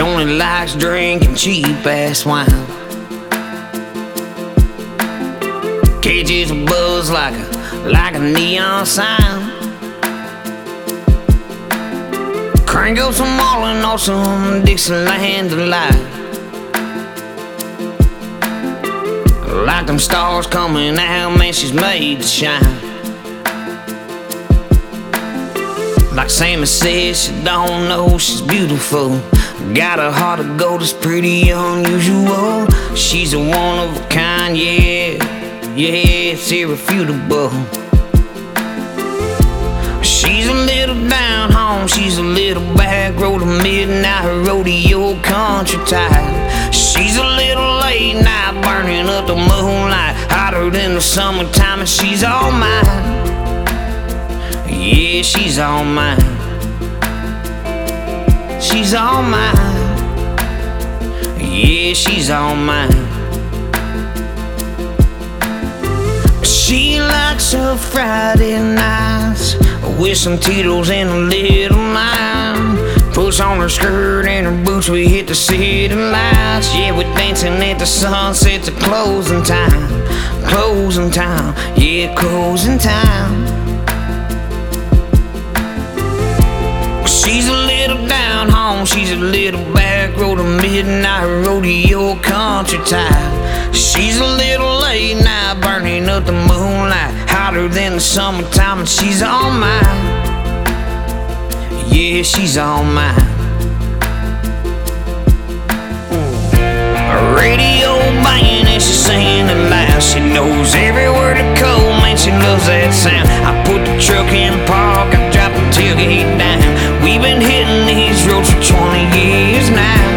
only likes drinking cheap-ass wine. Catches a buzz like a neon sign. Crank up some Marlin or some Dixieland Delight. Like them stars coming out, man, she's made to shine. Like Sammy says, she don't know she's beautiful. Got a heart of gold that's pretty unusual. She's a one of a kind, yeah, it's irrefutable. She's a little down home, she's a little back road, a midnight rodeo country type. She's a little late night, burning up the moonlight, hotter than the summertime, and she's all mine. Yeah, she's all mine. She's all mine. Yeah, she's all mine. She likes her Friday nights with some Tito's and a little lime. Puts on her skirt and her boots, we hit the city lights. Yeah, we're dancing at the sunset to closing time. Closing time, yeah, closing time. She's a little down home, she's a little back road, a midnight rodeo country type. She's a little late night, burning up the moonlight, hotter than the summertime, and she's all mine. Yeah, she's all mine. A radio banging and she's singing it loud. She knows every word of code, man, she loves that sound. I put the truck in park, I drop the tailgate down. We've been hitting these roads for 20 years now.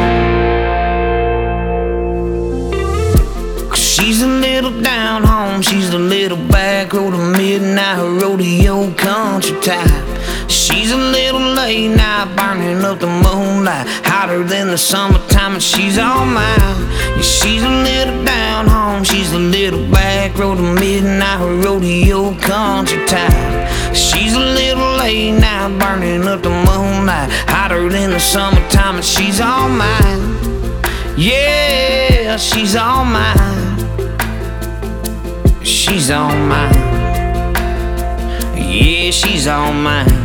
She's a little down home, she's a little back road, a midnight rodeo country type. She's a little late night, burning up the moonlight, hotter than the summertime, and she's all mine. Yeah, she's a little down home, she's a little back road, a midnight rodeo country type. She's a little late night, burning up the moonlight, hotter than the summertime, and she's all mine. Yeah, she's all mine. She's all mine. Yeah, she's all mine.